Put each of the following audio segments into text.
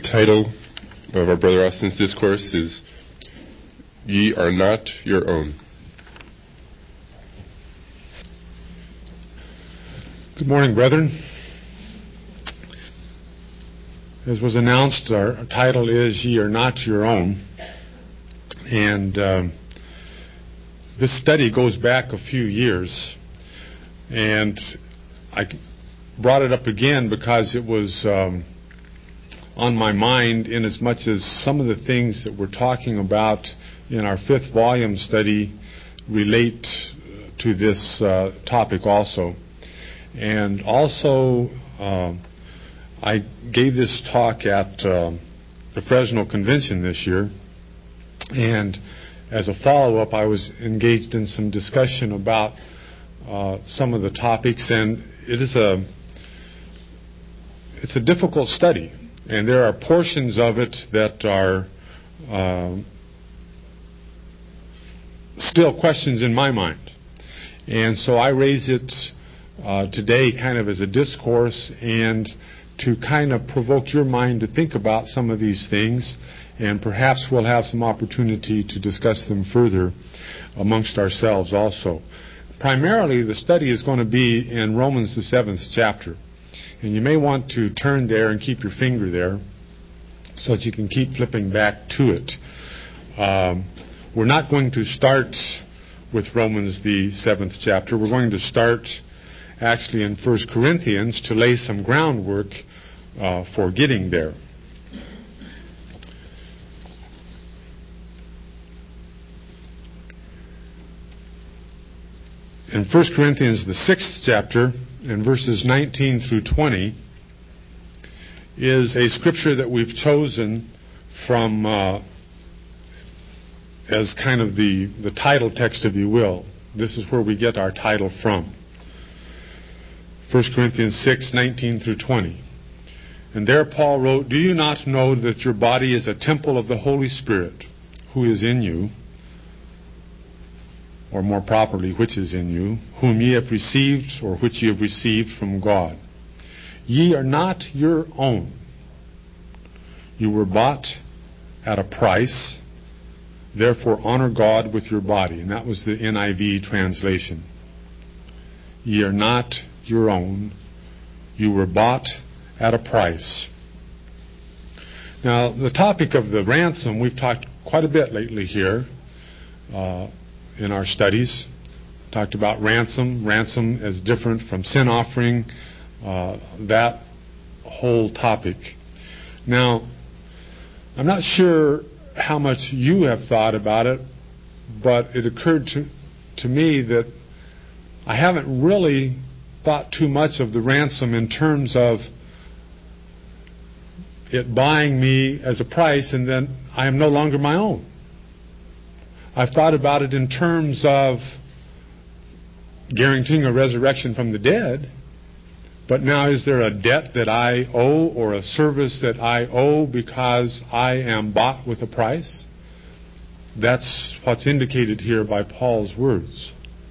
title of our Brother Austin's discourse is Ye Are Not Your Own. Good morning, brethren. As was announced, our title is Ye Are Not Your Own. And this study goes back a few years. And I brought it up again because it was on my mind, in as much as some of the things that we're talking about in our 5th volume study relate to this topic also. And also, I gave this talk at the Fresno Convention this year, and as a follow-up, I was engaged in some discussion about some of the topics, and it's a difficult study, and there are portions of it that are still questions in my mind. And so I raise it today kind of as a discourse and to kind of provoke your mind to think about some of these things, and perhaps we'll have some opportunity to discuss them further amongst ourselves also. Primarily, the study is going to be in Romans the 7th chapter. And you may want to turn there and keep your finger there so that you can keep flipping back to it. We're not going to start with Romans the 7th chapter. We're going to start actually in 1 Corinthians to lay some groundwork for getting there. In 1 Corinthians the 6th chapter, in verses 19 through 20, is a scripture that we've chosen from as kind of the title text, if you will. This is where we get our title from. 1 Corinthians 6, 19 through 20. And there Paul wrote, Do you not know that your body is a temple of the Holy Spirit, who is in you, or more properly, which is in you, whom ye have received, or which ye have received from God. Ye are not your own. You were bought at a price. Therefore honor God with your body. And that was the NIV translation. Ye are not your own. You were bought at a price. Now, the topic of the ransom, we've talked quite a bit lately here in our studies. Talked about ransom as different from sin offering, that whole topic. Now, I'm not sure how much you have thought about it, but it occurred to me that I haven't really thought too much of the ransom in terms of it buying me as a price and then I am no longer my own. I've thought about it in terms of guaranteeing a resurrection from the dead, but now is there a debt that I owe or a service that I owe because I am bought with a price? That's what's indicated here by Paul's words.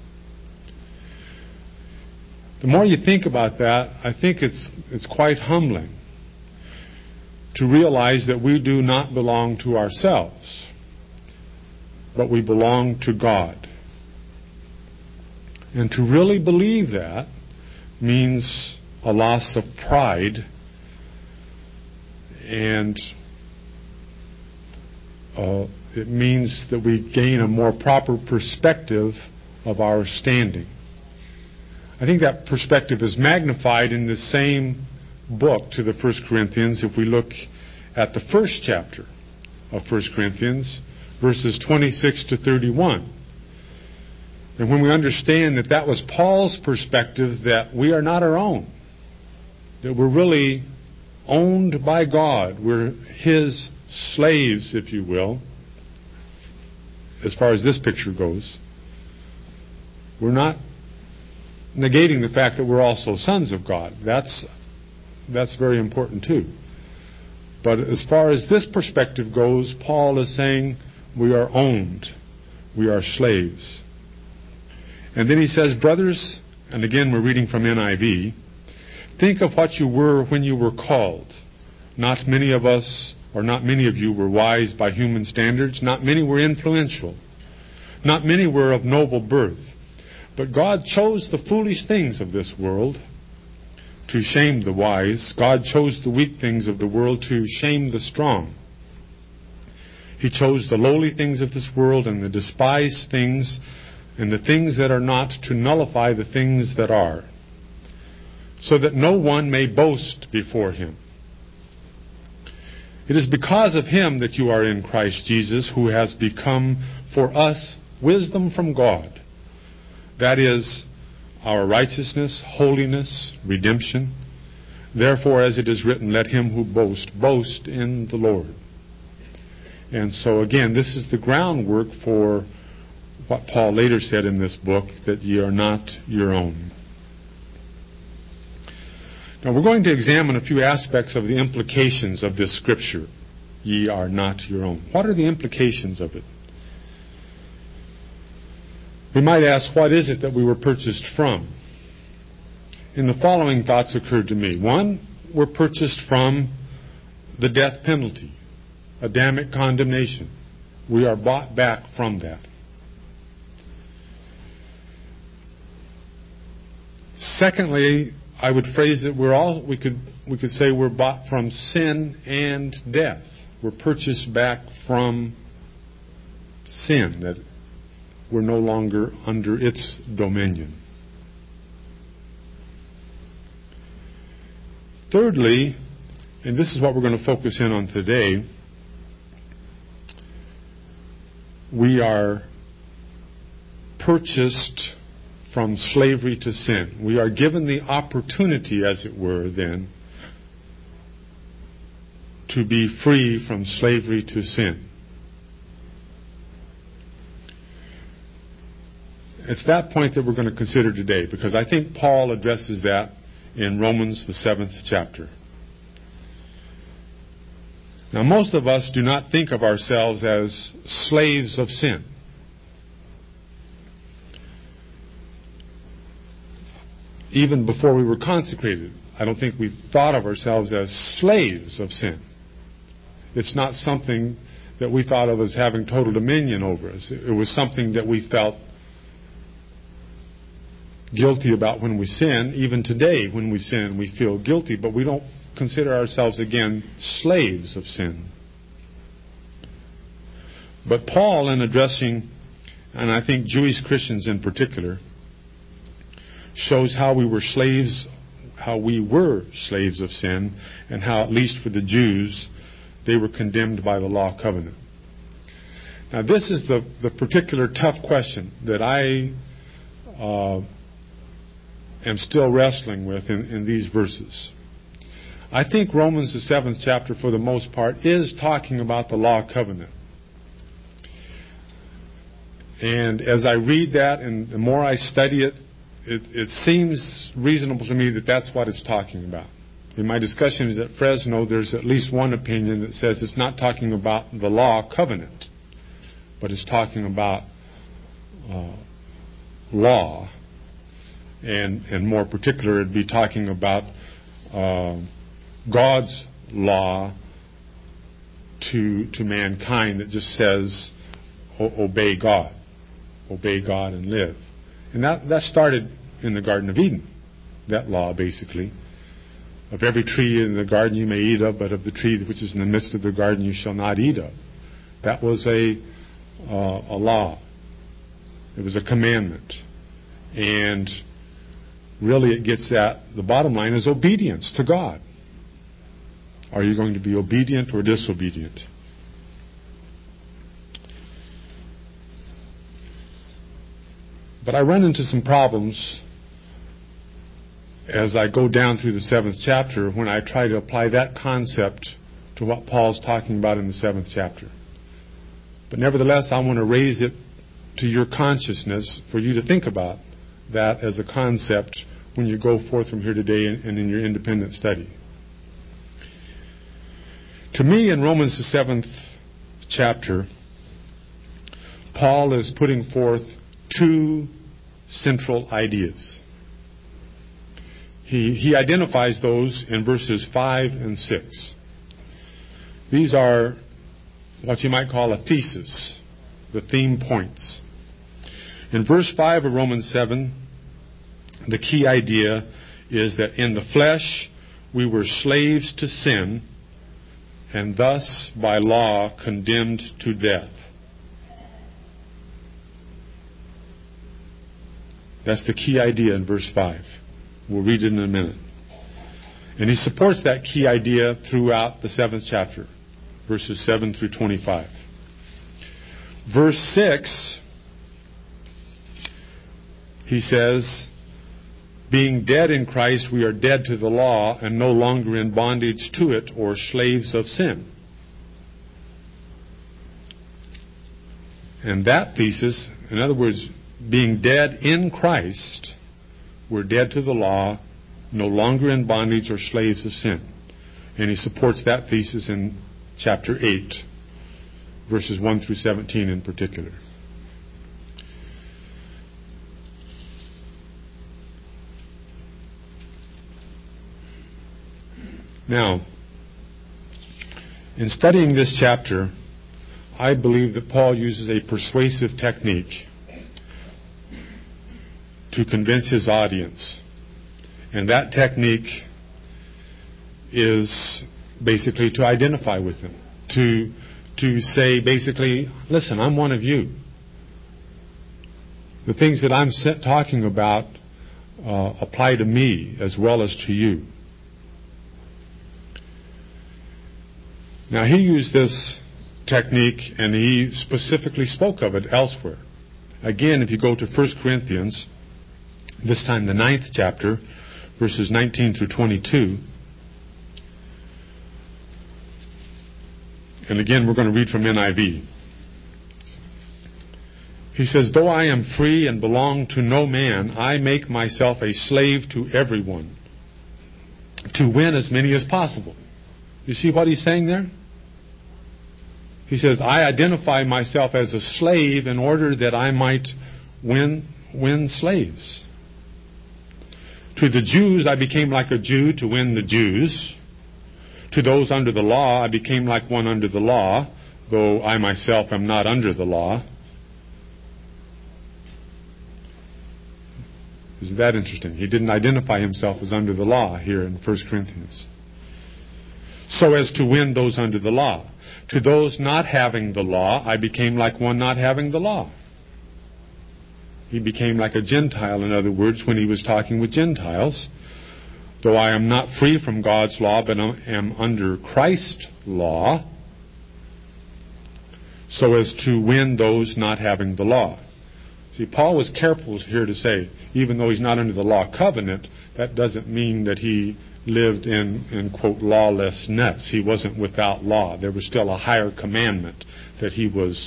The more you think about that, I think it's quite humbling to realize that we do not belong to ourselves, but we belong to God. And to really believe that means a loss of pride, and it means that we gain a more proper perspective of our standing. I think that perspective is magnified in the same book to the 1 Corinthians if we look at the first chapter of 1 Corinthians, verses 26 to 31. And when we understand that that was Paul's perspective, that we are not our own, that we're really owned by God, we're His slaves, if you will, as far as this picture goes, we're not negating the fact that we're also sons of God. That's very important too. But as far as this perspective goes, Paul is saying we are owned. We are slaves. And then he says, brothers, and again we're reading from NIV, think of what you were when you were called. Not many of us, or not many of you, were wise by human standards. Not many were influential. Not many were of noble birth. But God chose the foolish things of this world to shame the wise. God chose the weak things of the world to shame the strong. He chose the lowly things of this world and the despised things and the things that are not to nullify the things that are, so that no one may boast before Him. It is because of Him that you are in Christ Jesus, who has become for us wisdom from God. That is our righteousness, holiness, redemption. Therefore, as it is written, let him who boasts, boast in the Lord. And so again, this is the groundwork for what Paul later said in this book, that ye are not your own. Now we're going to examine a few aspects of the implications of this scripture, ye are not your own. What are the implications of it? We might ask, what is it that we were purchased from? And the following thoughts occurred to me. One, we're purchased from the death penalty, Adamic condemnation. We are bought back from that. Secondly, I would phrase it, we could say we're bought from sin and death. We're purchased back from sin, that we're no longer under its dominion. Thirdly, and this is what we're going to focus in on today, we are purchased from slavery to sin. We are given the opportunity, as it were, then, to be free from slavery to sin. It's that point that we're going to consider today, because I think Paul addresses that in Romans, the 7th chapter. Now, most of us do not think of ourselves as slaves of sin. Even before we were consecrated, I don't think we thought of ourselves as slaves of sin. It's not something that we thought of as having total dominion over us. It was something that we felt guilty about when we sin. Even today, when we sin, we feel guilty, but we don't consider ourselves, again, slaves of sin. But Paul, in addressing, and I think Jewish Christians in particular, shows how we were slaves of sin, and how, at least for the Jews, they were condemned by the law covenant. Now, this is the particular tough question that I am still wrestling with in these verses. I think Romans, the 7th chapter, for the most part, is talking about the law covenant. And as I read that, and the more I study it, it seems reasonable to me that that's what it's talking about. In my discussions at Fresno, there's at least one opinion that says it's not talking about the law covenant, but it's talking about law. And more particular, it'd be talking about God's law to mankind that just says, obey God and live. And that started in the Garden of Eden, that law, basically. Of every tree in the garden you may eat of, but of the tree which is in the midst of the garden you shall not eat of. That was a law. It was a commandment. And really it gets at, the bottom line is obedience to God. Are you going to be obedient or disobedient? But I run into some problems as I go down through the 7th chapter when I try to apply that concept to what Paul's talking about in the 7th chapter. But nevertheless, I want to raise it to your consciousness for you to think about that as a concept when you go forth from here today and in your independent study. To me, in Romans, the 7th chapter, Paul is putting forth two central ideas. He identifies those in verses 5 and 6. These are what you might call a thesis, the theme points. In verse 5 of Romans 7, the key idea is that in the flesh we were slaves to sin, and thus by law condemned to death. That's the key idea in verse 5. We'll read it in a minute. And he supports that key idea throughout the 7th chapter, verses 7 through 25. Verse 6, he says, being dead in Christ, we are dead to the law and no longer in bondage to it or slaves of sin. And that thesis, in other words, being dead in Christ, we're dead to the law, no longer in bondage or slaves of sin. And he supports that thesis in chapter 8, verses 1 through 17 in particular. Now, in studying this chapter, I believe that Paul uses a persuasive technique to convince his audience. And that technique is basically to identify with them, to say basically, listen, I'm one of you. The things that I'm talking about apply to me as well as to you. Now, he used this technique and he specifically spoke of it elsewhere. Again, if you go to 1 Corinthians, this time the 9th chapter, verses 19 through 22. And again, we're going to read from NIV. He says, though I am free and belong to no man, I make myself a slave to everyone, to win as many as possible. You see what he's saying there? He says, I identify myself as a slave in order that I might win slaves. To the Jews, I became like a Jew to win the Jews. To those under the law, I became like one under the law, though I myself am not under the law. Isn't that interesting? He didn't identify himself as under the law here in 1 Corinthians. So as to win those under the law. To those not having the law, I became like one not having the law. He became like a Gentile, in other words, when he was talking with Gentiles. Though I am not free from God's law, but am under Christ's law, so as to win those not having the law. See, Paul was careful here to say, even though he's not under the law covenant, that doesn't mean that he lived in quote, lawlessness. He wasn't without law. There was still a higher commandment that he was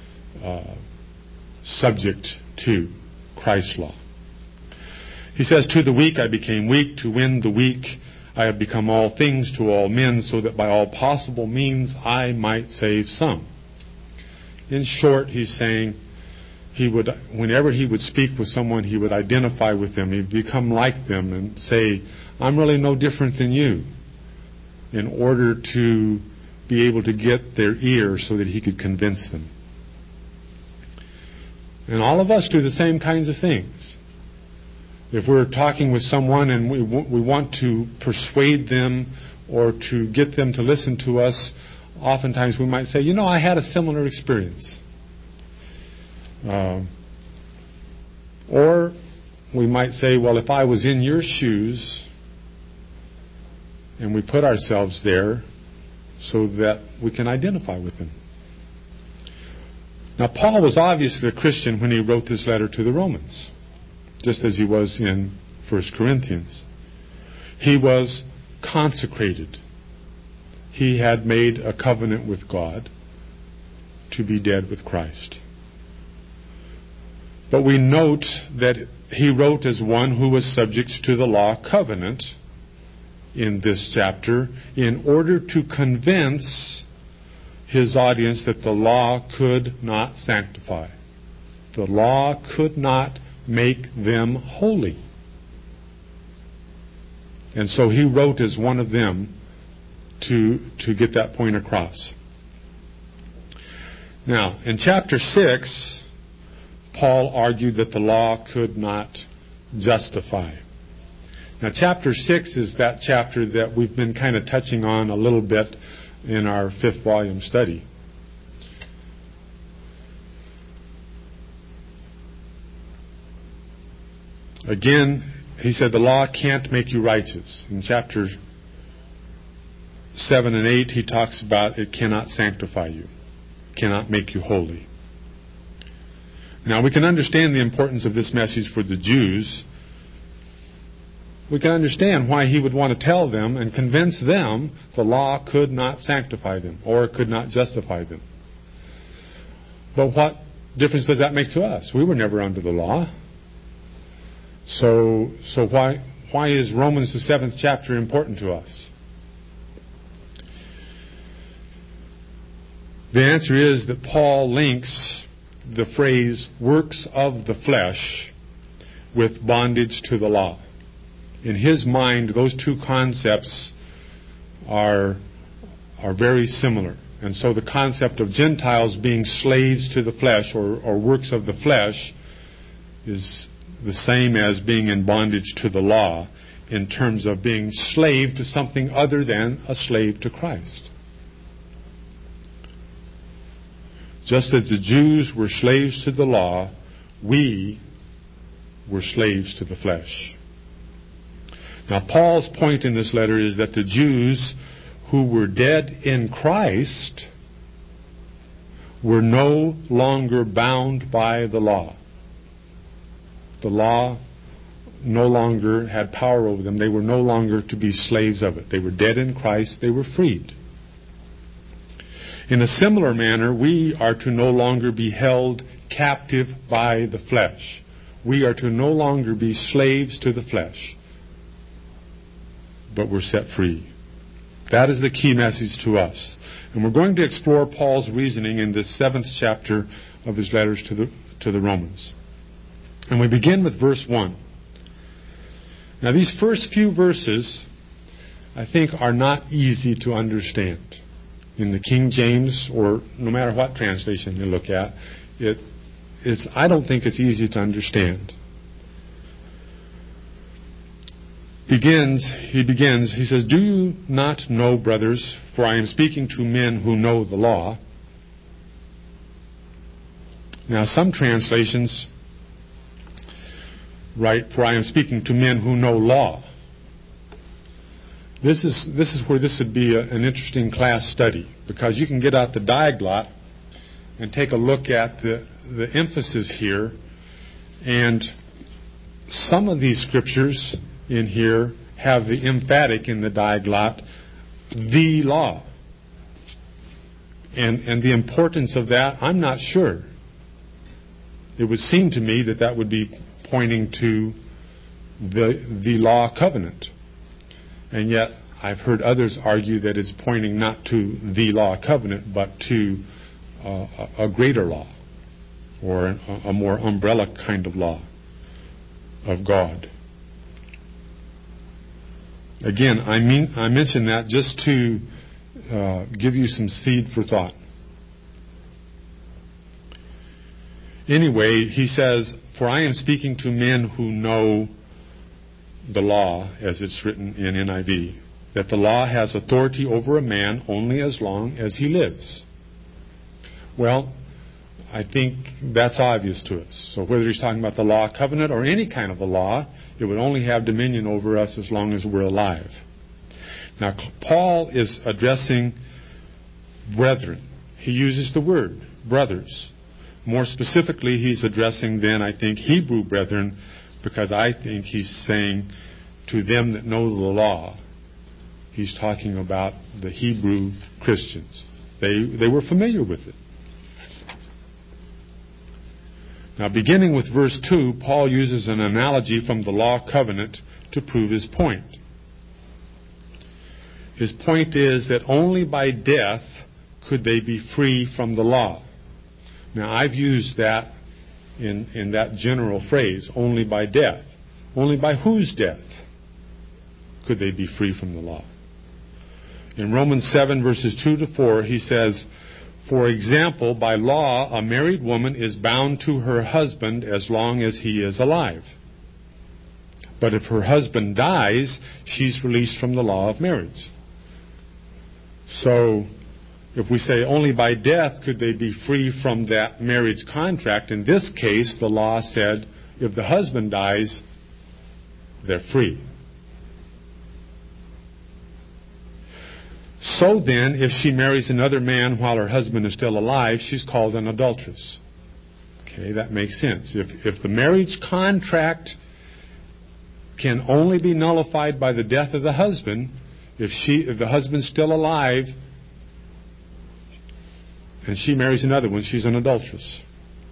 subject to, Christ's law. He says, to the weak I became weak, to win the weak I have become all things to all men, so that by all possible means I might save some. In short, he's saying, whenever he would speak with someone, he would identify with them. He'd become like them and say, I'm really no different than you, in order to be able to get their ear so that he could convince them. And all of us do the same kinds of things. If we're talking with someone and we want to persuade them or to get them to listen to us, oftentimes we might say, I had a similar experience. Or we might say, well, if I was in your shoes, and we put ourselves there so that we can identify with them. Now, Paul was obviously a Christian when he wrote this letter to the Romans, just as he was in 1 Corinthians. He was consecrated. He had made a covenant with God to be dead with Christ. But we note that he wrote as one who was subject to the law covenant in this chapter in order to convince his audience that the law could not sanctify. The law could not make them holy. And so he wrote as one of them to get that point across. Now, in chapter 6, Paul argued that the law could not justify. Now, chapter 6 is that chapter that we've been kind of touching on a little bit in our 5th volume study. Again, he said the law can't make you righteous. In chapter 7 and 8, he talks about it cannot sanctify you, cannot make you holy. Now, we can understand the importance of this message for the Jews. We can understand why he would want to tell them and convince them the law could not sanctify them or could not justify them. But what difference does that make to us? We were never under the law. So why is Romans the 7th chapter important to us? The answer is that Paul links the phrase works of the flesh with bondage to the law. In his mind, those two concepts are very similar. And so the concept of Gentiles being slaves to the flesh or works of the flesh is the same as being in bondage to the law in terms of being slave to something other than a slave to Christ. Just as the Jews were slaves to the law, we were slaves to the flesh. Now, Paul's point in this letter is that the Jews who were dead in Christ were no longer bound by the law. The law no longer had power over them. They were no longer to be slaves of it. They were dead in Christ. They were freed. In a similar manner, we are to no longer be held captive by the flesh. We are to no longer be slaves to the flesh, but we're set free. That is the key message to us. And we're going to explore Paul's reasoning in this 7th chapter of his letters to the Romans. And we begin with verse 1. Now, these first few verses, I think, are not easy to understand. In the King James, or no matter what translation you look at, I don't think it's easy to understand. He says, "Do you not know, brothers, for I am speaking to men who know the law." Now, some translations write, "For I am speaking to men who know law." This is where this would be an interesting class study, because you can get out the diaglot and take a look at the emphasis here, and some of these scriptures in here have the emphatic in the diaglot, the law. And the importance of that, I'm not sure. It would seem to me that would be pointing to the law covenant. And yet, I've heard others argue that it's pointing not to the law covenant, but to a greater law, or a more umbrella kind of law of God. Again, I mention that just to give you some seed for thought. Anyway, he says, "For I am speaking to men who know the law," as it's written in NIV, "that the law has authority over a man only as long as he lives." Well, I think that's obvious to us. So whether he's talking about the law covenant or any kind of a law, it would only have dominion over us as long as we're alive. Now, Paul is addressing brethren. He uses the word brothers. More specifically, he's addressing then, I think, Hebrew brethren, because I think he's saying to them that know the law, he's talking about the Hebrew Christians. They were familiar with it. Now, beginning with verse 2, Paul uses an analogy from the law covenant to prove his point. His point is that only by death could they be free from the law. Now, I've used that in that general phrase, only by death. Only by whose death could they be free from the law? In Romans 7, verses 2 to 4, he says, "For example, by law, a married woman is bound to her husband as long as he is alive. But if her husband dies, she's released from the law of marriage." So, if we say only by death could they be free from that marriage contract, in this case, the law said if the husband dies, they're free. So then, if she marries another man while her husband is still alive, she's called an adulteress. Okay, that makes sense. If the marriage contract can only be nullified by the death of the husband, if the husband's still alive and she marries another one, she's an adulteress.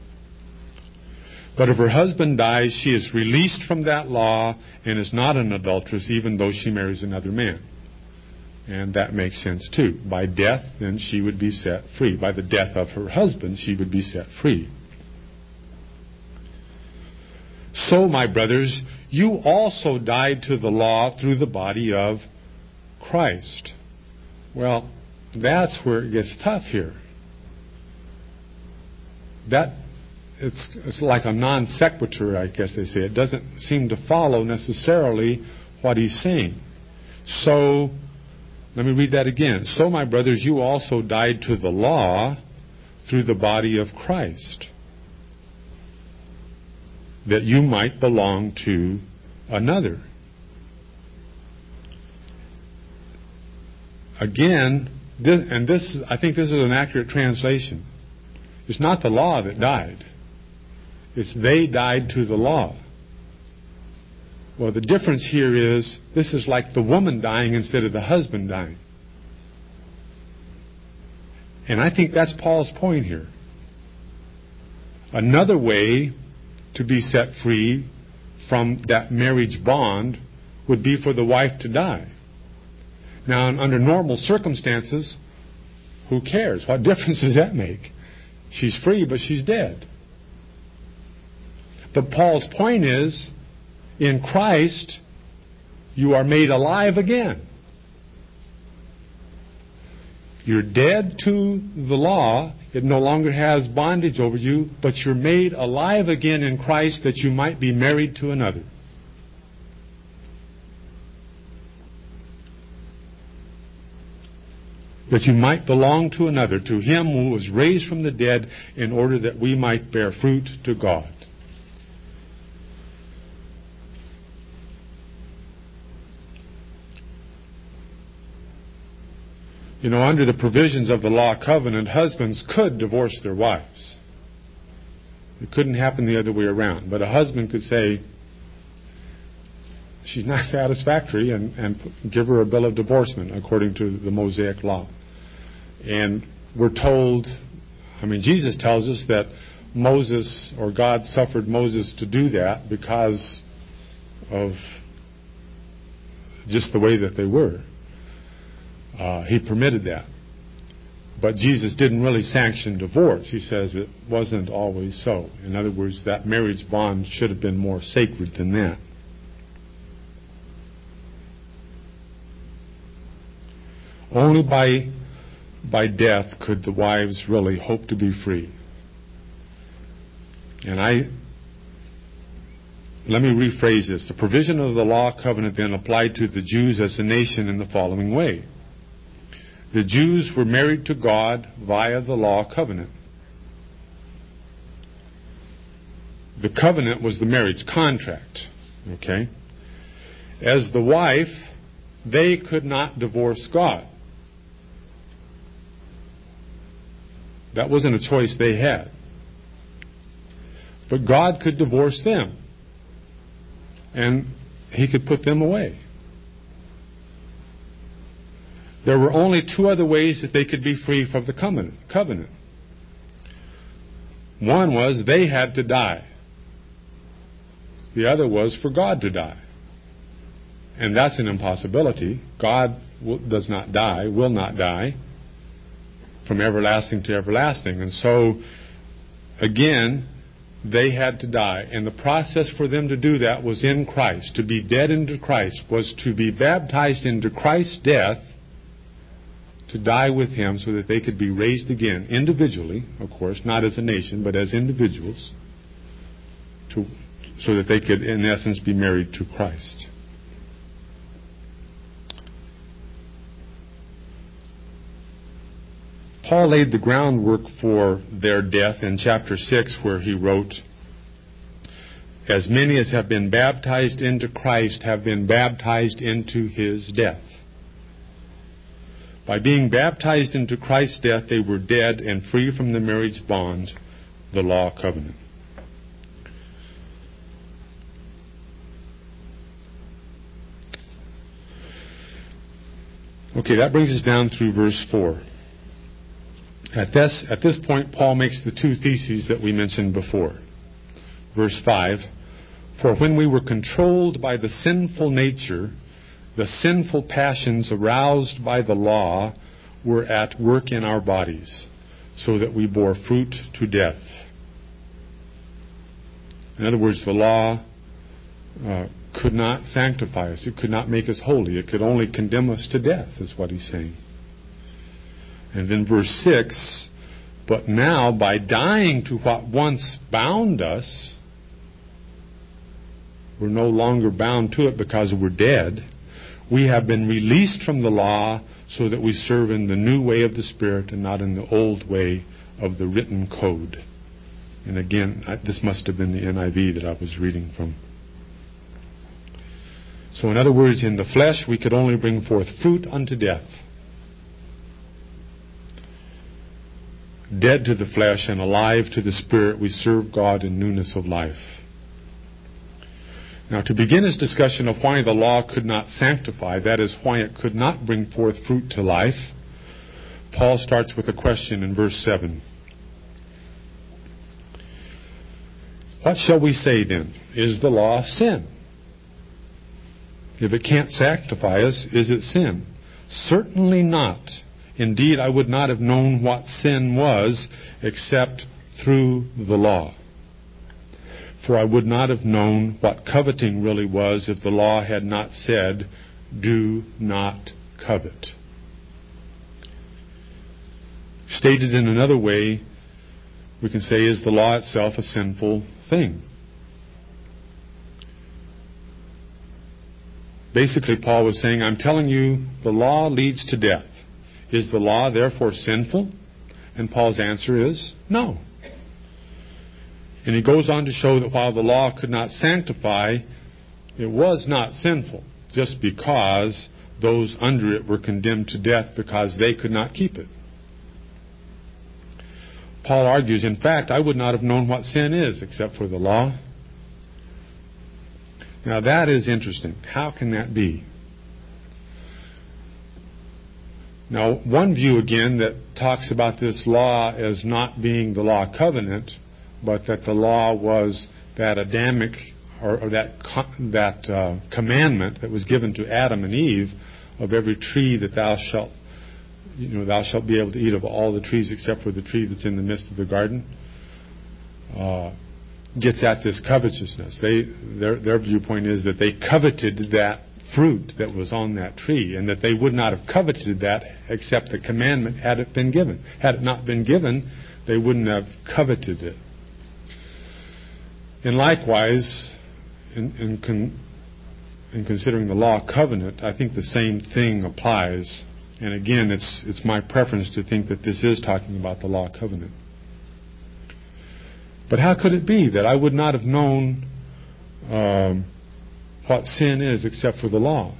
But if her husband dies, she is released from that law and is not an adulteress, even though she marries another man. And that makes sense too. By death, then she would be set free. By the death of her husband, she would be set free. So, my brothers, you also died to the law through the body of Christ. Well, that's where it gets tough here. It's like a non sequitur, I guess they say. It doesn't seem to follow necessarily what he's saying. So, let me read that again. So, my brothers, you also died to the law through the body of Christ, that you might belong to another. Again, I think this is an accurate translation. It's not the law that died. It's they died to the law. Well, the difference here is this is like the woman dying instead of the husband dying. And I think that's Paul's point here. Another way to be set free from that marriage bond would be for the wife to die. Now, under normal circumstances, who cares? What difference does that make? She's free, but she's dead. But Paul's point is, in Christ, you are made alive again. You're dead to the law. It no longer has bondage over you, but you're made alive again in Christ that you might be married to another. That you might belong to another, to him who was raised from the dead, in order that we might bear fruit to God. You know, under the provisions of the law covenant, husbands could divorce their wives. It couldn't happen the other way around. But a husband could say, she's not satisfactory, and give her a bill of divorcement according to the Mosaic law. And we're told, Jesus tells us that Moses, or God suffered Moses to do that because of just the way that they were. He permitted that. But Jesus didn't really sanction divorce. He says it wasn't always so. In other words, that marriage bond should have been more sacred than that. Only by death could the wives really hope to be free. And let me rephrase this. The provision of the law covenant then applied to the Jews as a nation in the following way. The Jews were married to God via the law covenant. The covenant was the marriage contract. Okay? As the wife, they could not divorce God. That wasn't a choice they had. But God could divorce them. And He could put them away. There were only two other ways that they could be free from the covenant. One was they had to die. The other was for God to die. And that's an impossibility. God does not die, will not die, from everlasting to everlasting. And so, again, they had to die. And the process for them to do that was in Christ. To be dead into Christ was to be baptized into Christ's death to die with Him so that they could be raised again, individually, of course, not as a nation, but as individuals, so that they could, in essence, be married to Christ. Paul laid the groundwork for their death in chapter 6, where he wrote, "As many as have been baptized into Christ have been baptized into His death." By being baptized into Christ's death, they were dead and free from the marriage bond, the law covenant. Okay, that brings us down through verse 4. At this point, Paul makes the two theses that we mentioned before. Verse 5, "For when we were controlled by the sinful nature, the sinful passions aroused by the law were at work in our bodies, so that we bore fruit to death." In other words, the law could not sanctify us. It could not make us holy. It could only condemn us to death, is what he's saying. And then verse 6, "But now, by dying to what once bound us," we're no longer bound to it because we're dead, "we have been released from the law so that we serve in the new way of the Spirit and not in the old way of the written code." And again, this must have been the NIV that I was reading from. So in other words, in the flesh we could only bring forth fruit unto death. Dead to the flesh and alive to the Spirit, we serve God in newness of life. Now, to begin his discussion of why the law could not sanctify, that is, why it could not bring forth fruit to life, Paul starts with a question in verse 7. "What shall we say then? Is the law sin? If it can't sanctify us, is it sin? Certainly not. Indeed, I would not have known what sin was except through the law. For I would not have known what coveting really was if the law had not said, 'Do not covet.'" Stated in another way, we can say, is the law itself a sinful thing? Basically, Paul was saying, I'm telling you, the law leads to death. Is the law therefore sinful? And Paul's answer is no. And he goes on to show that while the law could not sanctify, it was not sinful, just because those under it were condemned to death because they could not keep it. Paul argues, in fact, I would not have known what sin is except for the law. Now that is interesting. How can that be? Now, one view again that talks about this law as not being the law covenant, but that the law was that Adamic or that commandment that was given to Adam and Eve of every tree that thou shalt be able to eat of all the trees except for the tree that's in the midst of the garden, gets at this covetousness. Their viewpoint is that they coveted that fruit that was on that tree, and that they would not have coveted that except the commandment had it been given. Had it not been given, they wouldn't have coveted it. And likewise, in considering the law covenant, I think the same thing applies. And again, it's my preference to think that this is talking about the law covenant. But how could it be that I would not have known what sin is except for the law?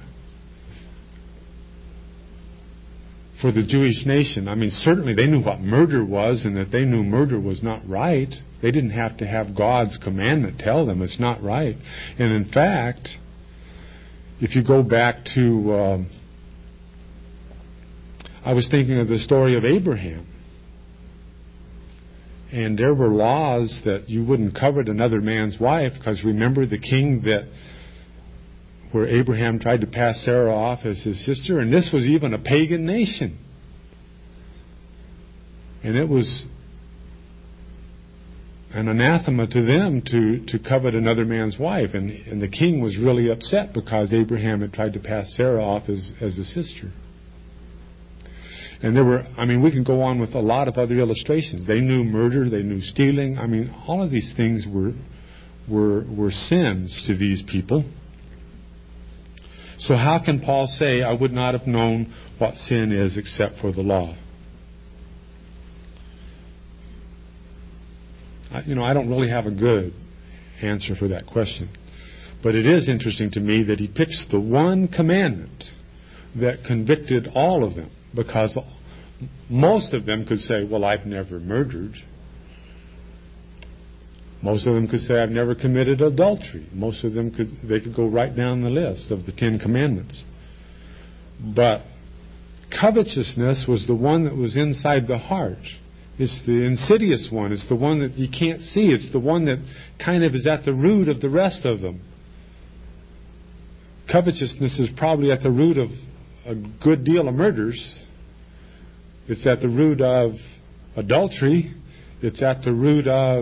For the Jewish nation, I mean, certainly they knew what murder was, and that they knew murder was not right. They didn't have to have God's commandment tell them it's not right. And in fact, if you go back to, I was thinking of the story of Abraham. And there were laws that you wouldn't covet another man's wife, because remember the king where Abraham tried to pass Sarah off as his sister, and this was even a pagan nation. And it was an anathema to them to covet another man's wife. And the king was really upset because Abraham had tried to pass Sarah off as a sister. And we can go on with a lot of other illustrations. They knew murder, they knew stealing. All of these things were sins to these people. So how can Paul say, I would not have known what sin is except for the law? I don't really have a good answer for that question. But it is interesting to me that he picks the one commandment that convicted all of them, because most of them could say, well, I've never murdered. Most of them could say, I've never committed adultery. Most of them could go right down the list of the 10 commandments. But covetousness was the one that was inside the heart. It's the insidious one. It's the one that you can't see. It's the one that kind of is at the root of the rest of them. Covetousness is probably at the root of a good deal of murders. It's at the root of adultery. It's at the root of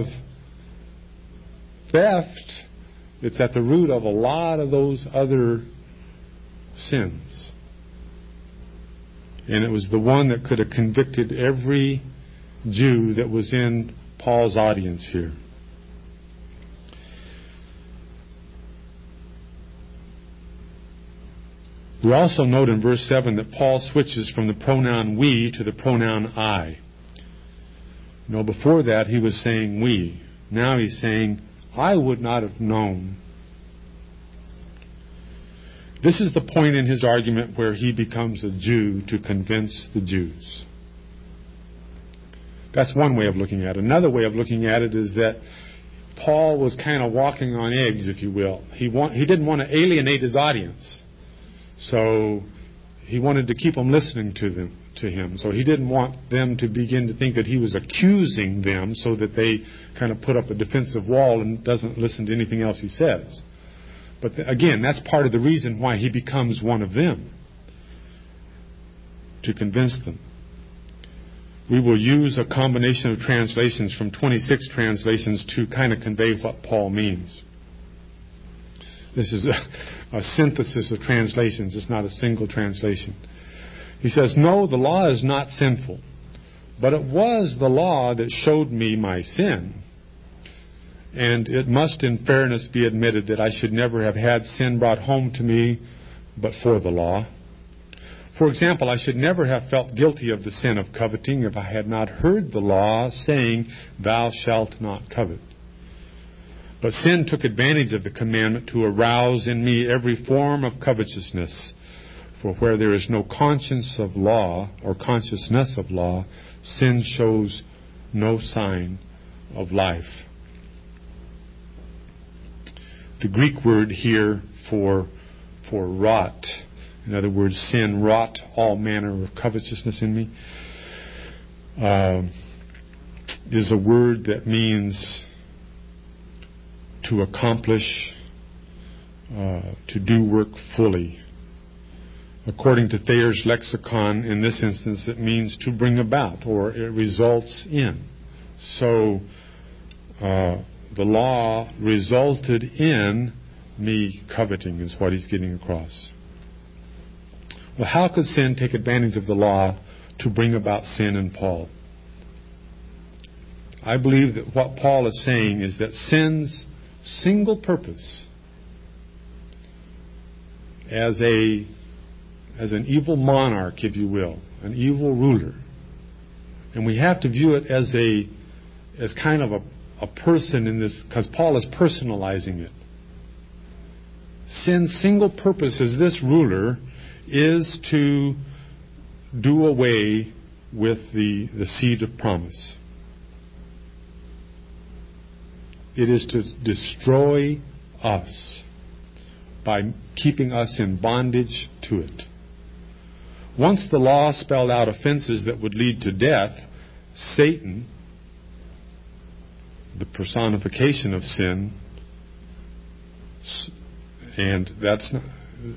theft. It's at the root of a lot of those other sins. And it was the one that could have convicted every Jew that was in Paul's audience here. We also note in verse 7 that Paul switches from the pronoun we to the pronoun I. Before that he was saying we. Now he's saying, I would not have known. This is the point in his argument where he becomes a Jew to convince the Jews. That's one way of looking at it. Another way of looking at it is that Paul was kind of walking on eggs, if you will. He didn't want to alienate his audience. So he wanted to keep them listening to him. So he didn't want them to begin to think that he was accusing them so that they kind of put up a defensive wall and doesn't listen to anything else he says. But again, that's part of the reason why he becomes one of them, to convince them. We will use a combination of translations from 26 translations to kind of convey what Paul means. This is a synthesis of translations. It's not a single translation. He says, no, the law is not sinful, but it was the law that showed me my sin. And it must in fairness be admitted that I should never have had sin brought home to me but for the law. For example, I should never have felt guilty of the sin of coveting if I had not heard the law saying, thou shalt not covet. But sin took advantage of the commandment to arouse in me every form of covetousness. For where there is no conscience of law or consciousness of law, sin shows no sign of life. The Greek word here for wrought, in other words, sin wrought all manner of covetousness in me, is a word that means to accomplish, to do work fully. According to Thayer's lexicon, in this instance, it means to bring about, or it results in. So, the law resulted in me coveting, is what he's getting across. Well, how could sin take advantage of the law to bring about sin in Paul? I believe that what Paul is saying is that sin's single purpose as an evil monarch, if you will, an evil ruler, and we have to view it as kind of a person in this, because Paul is personalizing it. Sin's single purpose as this ruler is to do away with the seed of promise. It is to destroy us by keeping us in bondage to it. Once the law spelled out offenses that would lead to death, Satan, the personification of sin, and that's not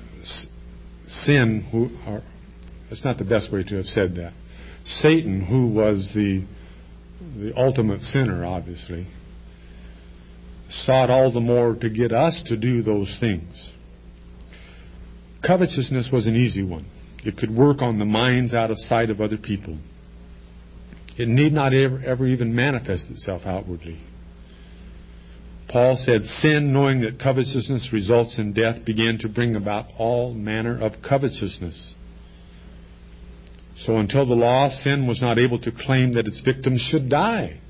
sin, that's not the best way to have said that. Satan, who was the ultimate sinner, obviously, sought all the more to get us to do those things. Covetousness was an easy one. It could work on the minds out of sight of other people. It need not ever even manifest itself outwardly. Paul said, sin, knowing that covetousness results in death, began to bring about all manner of covetousness. So until the law, sin was not able to claim that its victims should die.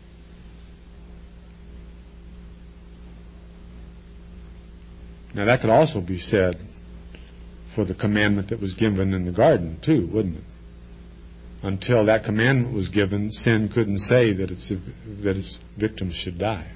Now that could also be said for the commandment that was given in the garden too, wouldn't it? Until that commandment was given, sin couldn't say that its victims should die.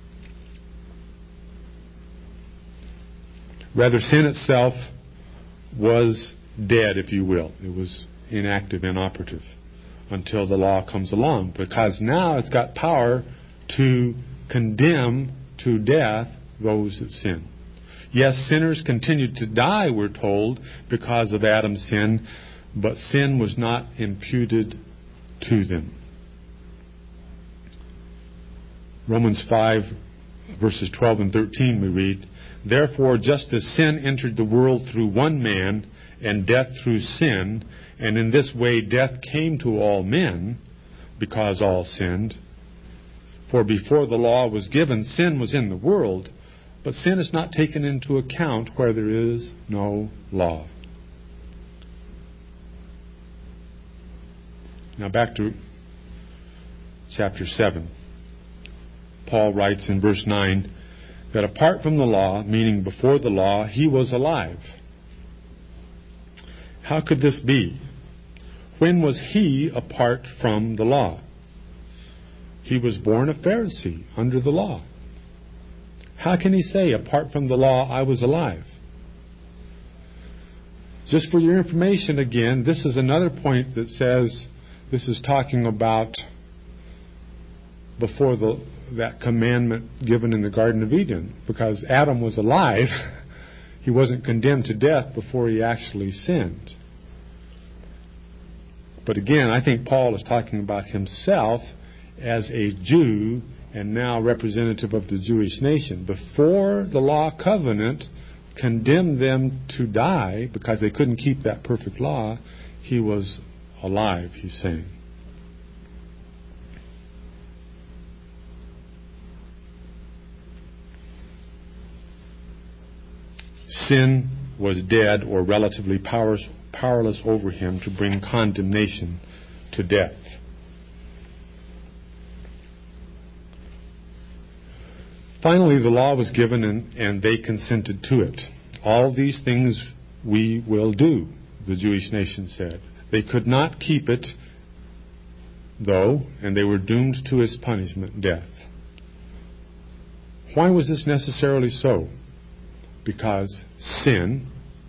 Rather, sin itself was dead, if you will. It was inactive, inoperative, until the law comes along. Because now it's got power to condemn to death those that sin. Yes, sinners continued to die, we're told, because of Adam's sin, but sin was not imputed to them. Romans 5, verses 12 and 13, we read, therefore, just as sin entered the world through one man, and death through sin, and in this way death came to all men, because all sinned. For before the law was given, sin was in the world, but sin is not taken into account where there is no law. Now back to chapter 7. Paul writes in verse 9 that apart from the law, meaning before the law, he was alive. How could this be? When was he apart from the law? He was born a Pharisee under the law. How can he say, apart from the law, I was alive? Just for your information again, this is another point that says this is talking about before that commandment given in the Garden of Eden. Because Adam was alive, he wasn't condemned to death before he actually sinned. But again, I think Paul is talking about himself as a Jew and now representative of the Jewish nation. Before the law covenant condemned them to die because they couldn't keep that perfect law, he was alive, he's saying. Sin was dead or relatively powerless over him to bring condemnation to death. Finally, the law was given and they consented to it. All these things we will do, the Jewish nation said. They could not keep it, though, and they were doomed to its punishment, death. Why was this necessarily so? Because sin,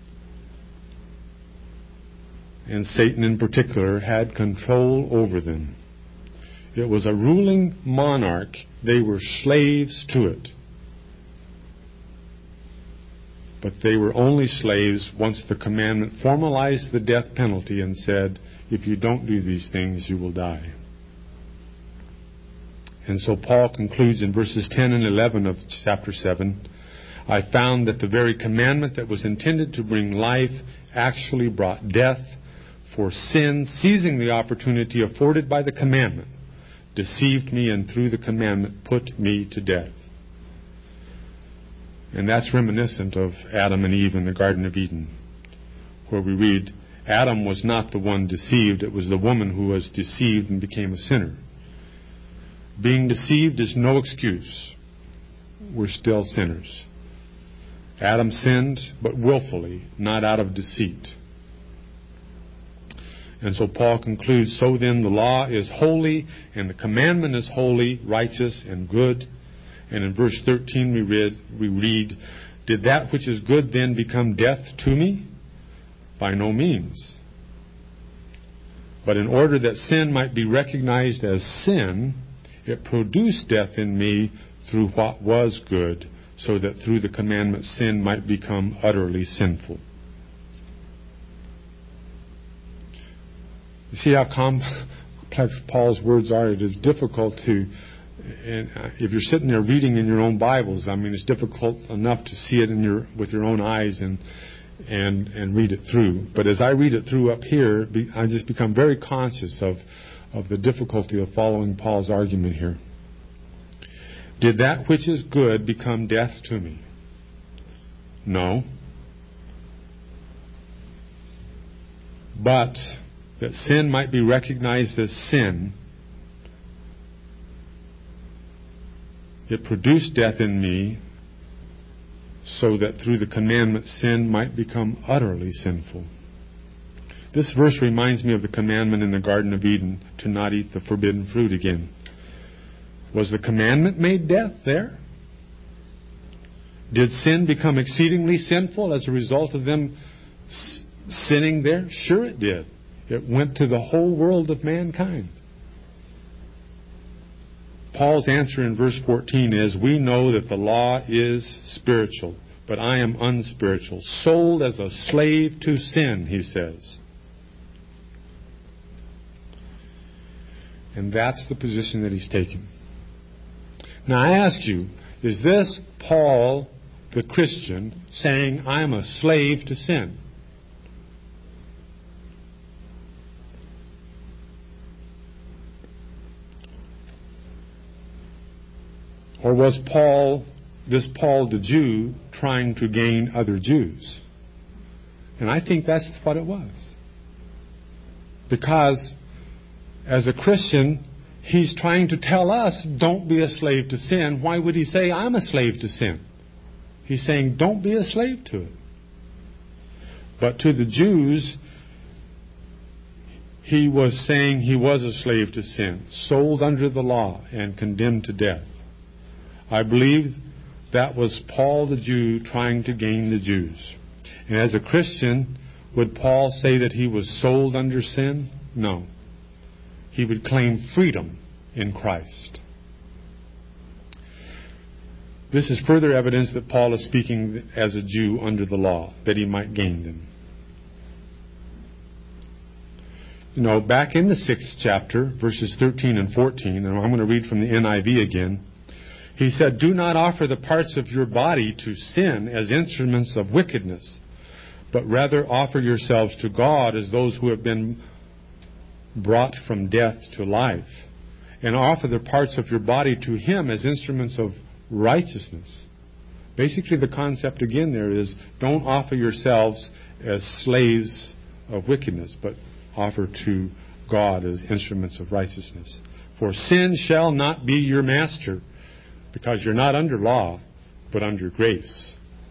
and Satan in particular, had control over them. It was a ruling monarch. They were slaves to it. But they were only slaves once the commandment formalized the death penalty and said, if you don't do these things, you will die. And so Paul concludes in verses 10 and 11 of chapter 7, I found that the very commandment that was intended to bring life actually brought death, for sin, seizing the opportunity afforded by the commandment, deceived me and through the commandment put me to death. And that's reminiscent of Adam and Eve in the Garden of Eden, where we read, Adam was not the one deceived, it was the woman who was deceived and became a sinner. Being deceived is no excuse. We're still sinners. Adam sinned, but willfully, not out of deceit. And so Paul concludes, so then the law is holy, and the commandment is holy, righteous, and good. And in verse 13 we read, did that which is good then become death to me? By no means. But in order that sin might be recognized as sin, it produced death in me through what was good, so that through the commandment sin might become utterly sinful. You see how complex Paul's words are? It is difficult to, and if you're sitting there reading in your own Bibles, I mean, it's difficult enough to see it with your own eyes, and and read it through. But as I read it through up here, I just become very conscious of the difficulty of following Paul's argument here. Did that which is good become death to me? No. But that sin might be recognized as sin, it produced death in me, so that through the commandment sin might become utterly sinful. This verse reminds me of the commandment in the Garden of Eden to not eat the forbidden fruit again. Was the commandment made death there? Did sin become exceedingly sinful as a result of them sinning there? Sure it did. It went to the whole world of mankind. Paul's answer in verse 14 is, we know that the law is spiritual, but I am unspiritual, sold as a slave to sin, he says. And that's the position that he's taken. Now I ask you, is this Paul, the Christian, saying, I'm a slave to sin? Or was Paul the Jew trying to gain other Jews? And I think that's what it was. Because as a Christian, he's trying to tell us, don't be a slave to sin. Why would he say, I'm a slave to sin? He's saying, don't be a slave to it. But to the Jews, he was saying he was a slave to sin, sold under the law and condemned to death. I believe that was Paul the Jew trying to gain the Jews. And as a Christian, would Paul say that he was sold under sin? No. He would claim freedom in Christ. This is further evidence that Paul is speaking as a Jew under the law, that he might gain them. You know, back in the 6th chapter, verses 13 and 14, and I'm going to read from the NIV again, he said, do not offer the parts of your body to sin as instruments of wickedness, but rather offer yourselves to God as those who have been brought from death to life, and offer the parts of your body to Him as instruments of righteousness. Basically, the concept again there is, don't offer yourselves as slaves of wickedness, but offer to God as instruments of righteousness. For sin shall not be your master, because you're not under law, but under grace.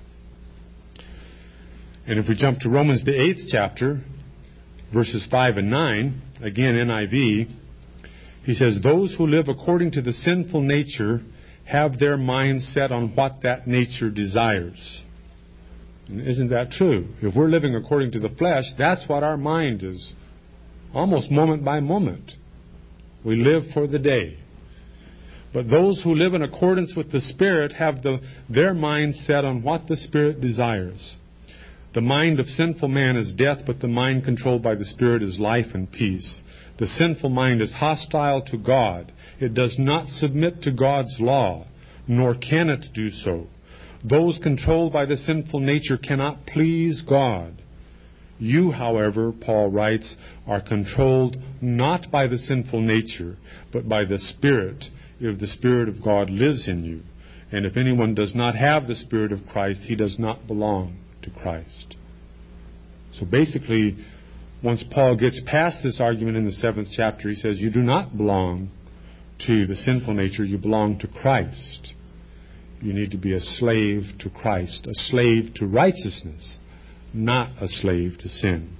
And if we jump to Romans the 8th chapter, verses 5 and 9, again NIV, he says, those who live according to the sinful nature have their minds set on what that nature desires. And isn't that true? If we're living according to the flesh, that's what our mind is, almost moment by moment. We live for the day. But those who live in accordance with the Spirit have their mind set on what the Spirit desires. The mind of sinful man is death, but the mind controlled by the Spirit is life and peace. The sinful mind is hostile to God. It does not submit to God's law, nor can it do so. Those controlled by the sinful nature cannot please God. You, however, Paul writes, are controlled not by the sinful nature, but by the Spirit, if the Spirit of God lives in you. And if anyone does not have the Spirit of Christ, he does not belong to Christ. So basically, once Paul gets past this argument in the 7th chapter, he says, you do not belong to the sinful nature, you belong to Christ. You need to be a slave to Christ, a slave to righteousness, not a slave to sin.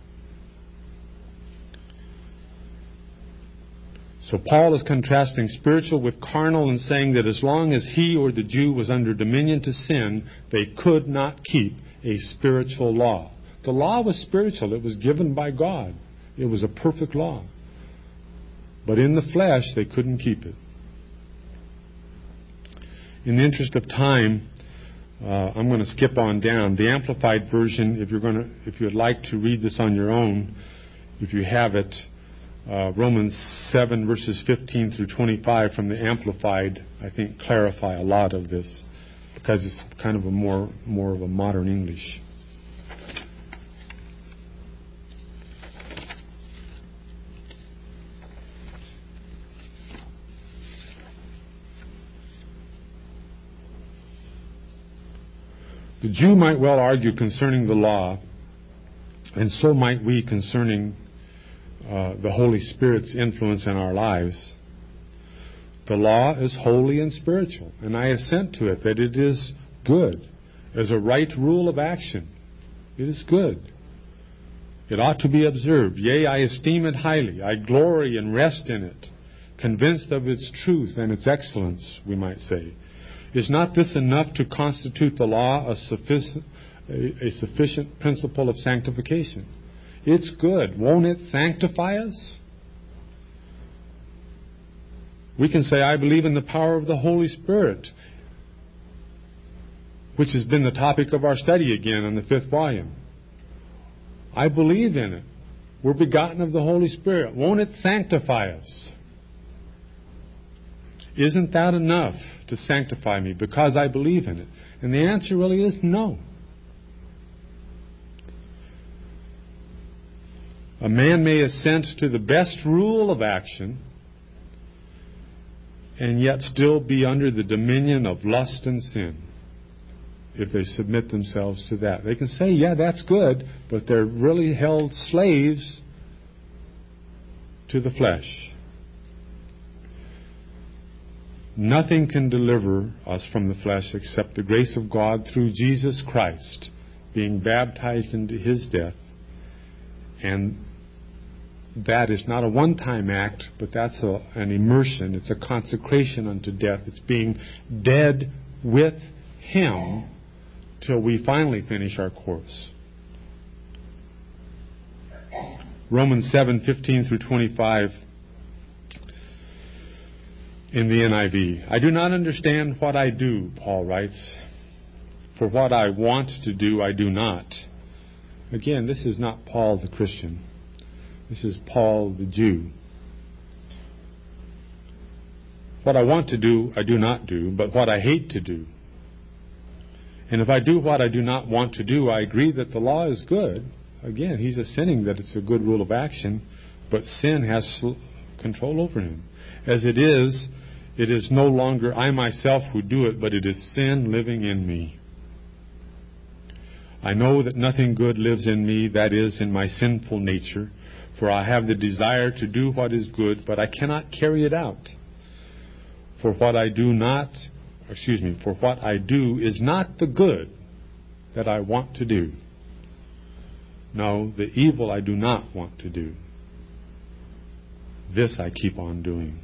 So Paul is contrasting spiritual with carnal and saying that as long as he or the Jew was under dominion to sin, they could not keep a spiritual law. The law was spiritual. It was given by God. It was a perfect law. But in the flesh, they couldn't keep it. In the interest of time, I'm going to skip on down. The Amplified Version, if you'd like to read this on your own, if you have it, Romans 7 verses 15 through 25 from the Amplified, I think, clarify a lot of this because it's kind of a more of a modern English. The Jew might well argue concerning the law, and so might we concerning the Holy Spirit's influence in our lives. The law is holy and spiritual, and I assent to it that it is good as a right rule of action. It is good. It ought to be observed. Yea, I esteem it highly. I glory and rest in it, convinced of its truth and its excellence, we might say. Is not this enough to constitute the law a sufficient principle of sanctification? It's good. Won't it sanctify us? We can say, I believe in the power of the Holy Spirit, which has been the topic of our study again in the 5th volume. I believe in it. We're begotten of the Holy Spirit. Won't it sanctify us? Isn't that enough to sanctify me because I believe in it? And the answer really is no. A man may assent to the best rule of action and yet still be under the dominion of lust and sin if they submit themselves to that. They can say, yeah, that's good, but they're really held slaves to the flesh. Nothing can deliver us from the flesh except the grace of God through Jesus Christ, being baptized into His death. And that is not a one-time act, but that's an immersion. It's a consecration unto death. It's being dead with Him till we finally finish our course. Romans 7:15 through 25 in the NIV. I do not understand what I do, Paul writes. For what I want to do, I do not. Again, this is not Paul the Christian. This is Paul the Jew. What I want to do, I do not do, but what I hate to do. And if I do what I do not want to do, I agree that the law is good. Again, he's assenting that it's a good rule of action, but sin has control over him. As it is no longer I myself who do it, but it is sin living in me. I know that nothing good lives in me, that is, in my sinful nature, for I have the desire to do what is good, but I cannot carry it out. For what I do is not the good that I want to do. No, the evil I do not want to do. This I keep on doing.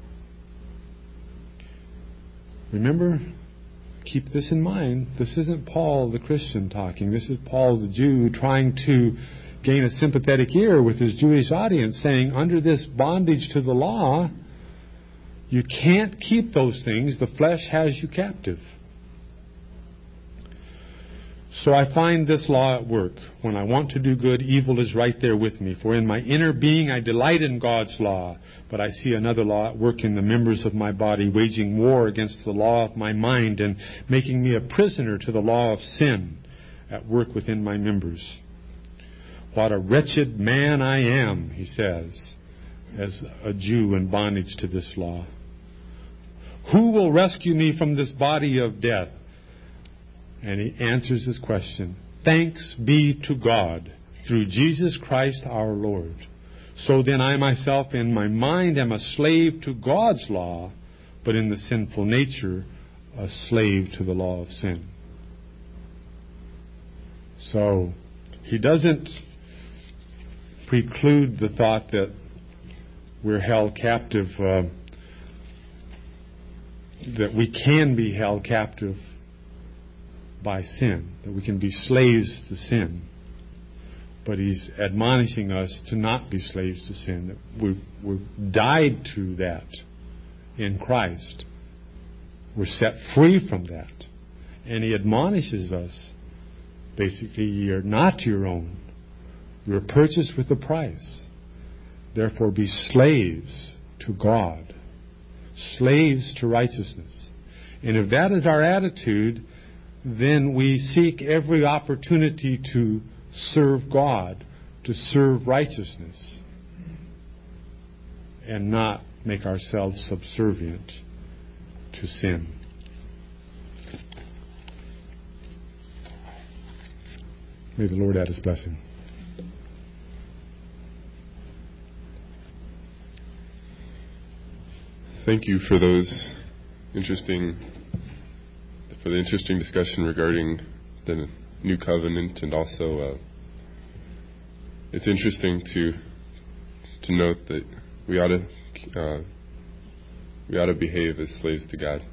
Remember, keep this in mind. This isn't Paul the Christian talking. This is Paul the Jew trying to gain a sympathetic ear with his Jewish audience, saying, under this bondage to the law, you can't keep those things. The flesh has you captive. So I find this law at work. When I want to do good, evil is right there with me. For in my inner being I delight in God's law, but I see another law at work in the members of my body, waging war against the law of my mind and making me a prisoner to the law of sin at work within my members. What a wretched man I am, he says, as a Jew in bondage to this law. Who will rescue me from this body of death? And he answers his question. Thanks be to God through Jesus Christ our Lord. So then I myself in my mind am a slave to God's law, but in the sinful nature a slave to the law of sin. So he doesn't preclude the thought that we're held captive, that we can be held captive by sin, that we can be slaves to sin. But he's admonishing us to not be slaves to sin, that we're died to that in Christ. We're set free from that. And he admonishes us, basically, you're not your own. You're purchased with a price. Therefore, be slaves to God, slaves to righteousness. And if that is our attitude, then we seek every opportunity to serve God, to serve righteousness, and not make ourselves subservient to sin. May the Lord add His blessing. Thank you for the interesting discussion regarding the new covenant, and also it's interesting to note that we ought to behave as slaves to God.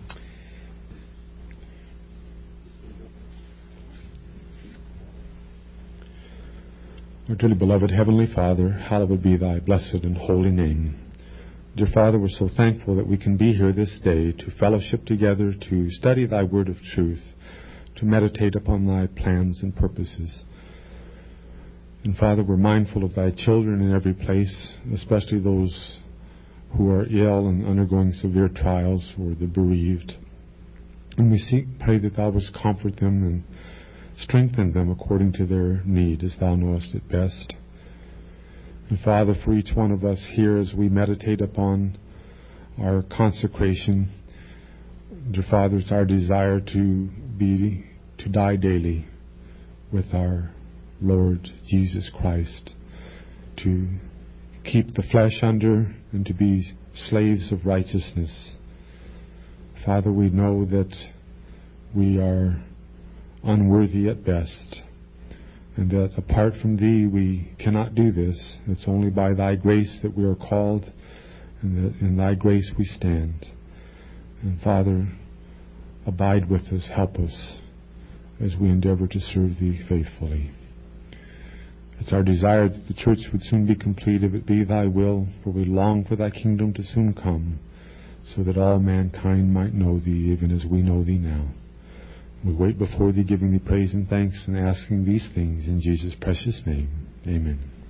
Our dearly beloved Heavenly Father, hallowed be Thy blessed and holy name. Dear Father, we're so thankful that we can be here this day to fellowship together, to study Thy word of truth, to meditate upon Thy plans and purposes. And Father, we're mindful of Thy children in every place, especially those who are ill and undergoing severe trials, or the bereaved. And we pray that Thou wouldst comfort them and strengthen them according to their need, as Thou knowest it best. And Father, for each one of us here, as we meditate upon our consecration, dear Father, it's our desire to die daily with our Lord Jesus Christ, to keep the flesh under and to be slaves of righteousness. Father, we know that we are unworthy at best, and that apart from Thee we cannot do this. It's only by Thy grace that we are called, and that in Thy grace we stand. And Father, abide with us, help us as we endeavor to serve Thee faithfully. It's our desire that the church would soon be complete, if it be Thy will, for we long for Thy kingdom to soon come, so that all mankind might know Thee even as we know Thee now. We wait before Thee, giving Thee praise and thanks, and asking these things in Jesus' precious name. Amen.